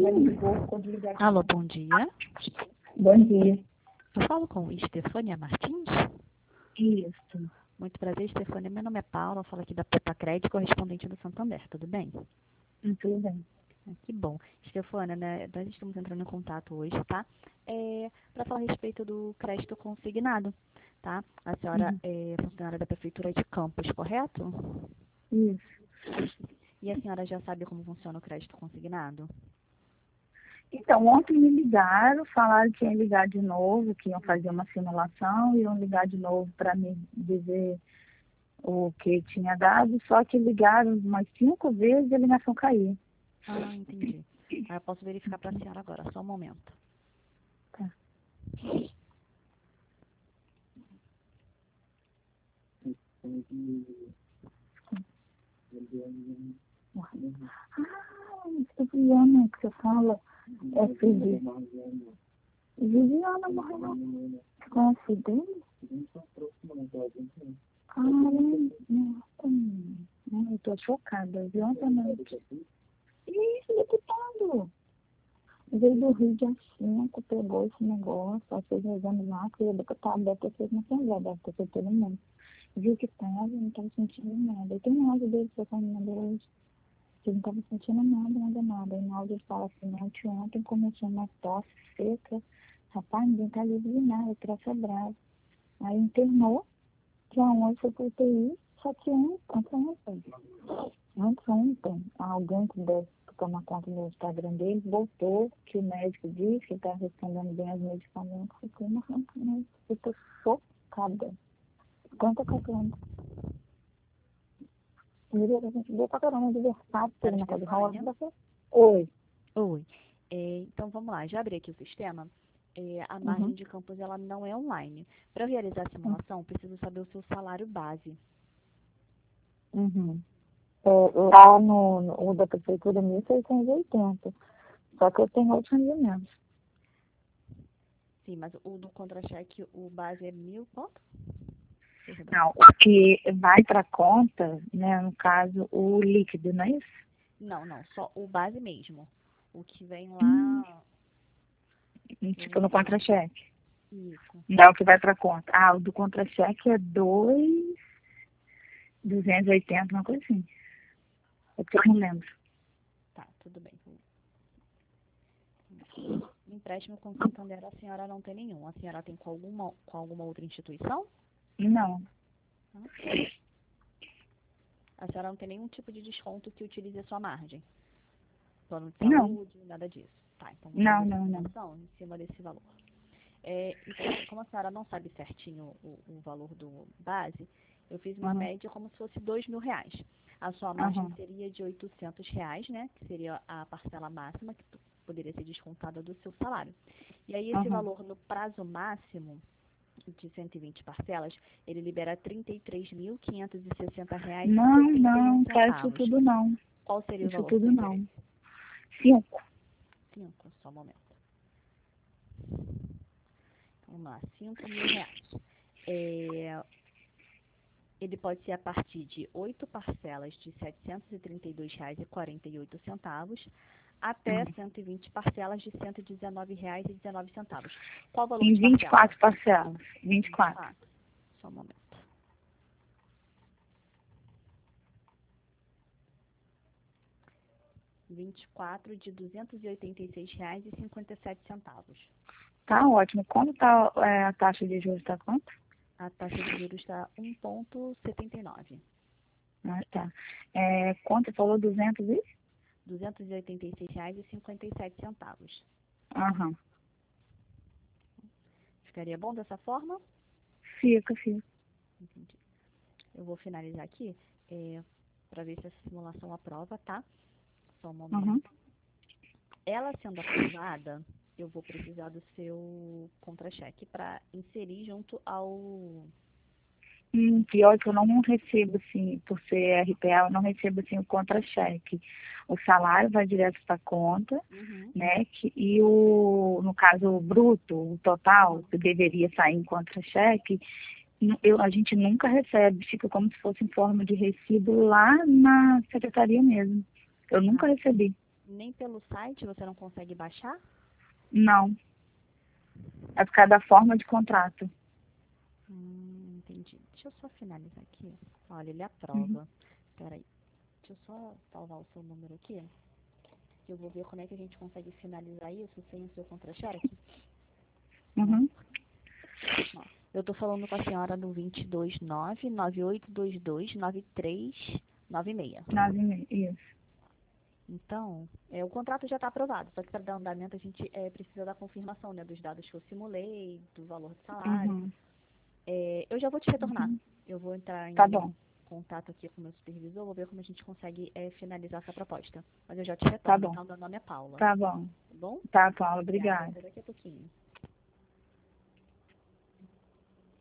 Alô, bom dia. Bom dia. Eu falo com Estefânia Martins? Isso. Muito prazer, Estefânia. Meu nome é Paula, eu falo aqui da Pepa Crédito, correspondente do Santander, tudo bem? Tudo bem. Que bom. Estefânia, né, nós estamos entrando em contato hoje, tá? Para falar a respeito do crédito consignado, tá? A senhora é funcionária da Prefeitura de Campos, correto? Isso. E a senhora já sabe como funciona o crédito consignado? Então, ontem me ligaram, falaram que iam ligar de novo, que iam fazer uma simulação, iam ligar de novo para me dizer o que tinha dado, só que ligaram umas 5 vezes e a ligação caiu. Ah, entendi. Eu posso verificar para a senhora agora, só um momento. Tá. Viviana, que você fala, é filho de Viviana morreu com acidente? Eu tô chocada, viu? Ontem à noite. Isso, deputado. Veio do Rio de A5, pegou esse negócio, aí fez o exame lá, que o deputado deve ter feito na Assembleia, deve ter feito todo mundo. Viu que tava, não estava sentindo nada. E tem um áudio dele que eu mandei hoje, que não estava sentindo nada. Aí no áudio ele fala assim, ontem começou uma tosse seca, rapaz, ninguém tá livre de nada, troço é bravo. Aí internou, que aonde foi pro UTI, só que ontem, alguém que deve tomar conta do Instagram dele, voltou, que o médico disse que está respondendo bem aos medicamentos, eu tô chocada. Quanto calculando? A gente deu pra caramba de versátil, teve na casa de rola. Oi. Oi. Então, vamos lá. Já abri aqui o sistema. A margem de campos, ela não é online. Para eu realizar a simulação, preciso saber o seu salário base. Lá no da prefeitura, 1.680. Só que eu tenho outros rendimentos. Sim, mas o do contra-cheque, o base é 1.000 quanto? Não, o que vai para conta, né, no caso, o líquido, não é isso? Não, só o base mesmo. O que vem lá... Tipo no contra-cheque. Isso. Não é o que vai para conta. O do contra-cheque é 280, uma coisa assim. É porque eu não lembro. Tá, tudo bem. Empréstimo com Santander, a senhora não tem nenhum. A senhora tem com alguma outra instituição? Não. A senhora não tem nenhum tipo de desconto que utilize a sua margem? Plano de saúde, nada disso. Tá, então vou fazer a simulação em cima desse valor. Então, como a senhora não sabe certinho o valor do base, eu fiz uma média como se fosse R$2.000. A sua margem seria de R$800, né? Que seria a parcela máxima que poderia ser descontada do seu salário. E aí esse valor no prazo máximo de 120 parcelas, ele libera R$33.560,71. Não, tá isso tudo não. Qual seria o valor? Isso tudo não. 5. Só um momento. Vamos lá, R$5.000. Ele pode ser a partir de 8 parcelas de R$732,48 até 120 parcelas de R$119,19. Qual o valor em de 24 parcelas. 24. Só um momento. R$24 de R$286,57. Tá ótimo. Como tá a taxa de juros? Tá quanto? A taxa de juros está 1,79. Tá. Quanto falou? 200 e? R$286,57. Ficaria bom dessa forma? Fica. Entendi. Eu vou finalizar aqui para ver se essa simulação aprova, tá? Só um momento. Ela sendo aprovada, eu vou precisar do seu contra-cheque para inserir junto ao... Pior que eu não recebo, assim, por ser RPA, eu não recebo, assim, o contra-cheque. O salário vai direto para a conta, né? No caso, o bruto, o total, que deveria sair em contra-cheque, a gente nunca recebe, fica como se fosse em forma de recibo lá na secretaria mesmo. Eu nunca recebi. Nem pelo site você não consegue baixar? Não. É por causa da forma de contrato. Entendi. Deixa eu só finalizar aqui. Olha, ele Uhum. aprova. Espera aí. Deixa eu só salvar o seu número aqui. Eu vou ver como é que a gente consegue finalizar isso sem o seu contra-cheque. Uhum. Ó, eu tô falando com a senhora no 229-9822-9396. 9,5. Isso. Então, o contrato já está aprovado, só que para dar andamento a gente precisa da confirmação, né, dos dados que eu simulei, do valor do salário. Uhum. Eu já vou te retornar. Uhum. Eu vou entrar em Tá bom. contato aqui com o meu supervisor, vou ver como a gente consegue finalizar essa proposta. Mas eu já te Tá retorno, bom. tá? O meu nome é Paula. Tá bom. Tá bom? Tá, Paula. Obrigada. Obrigada. Até daqui a pouquinho.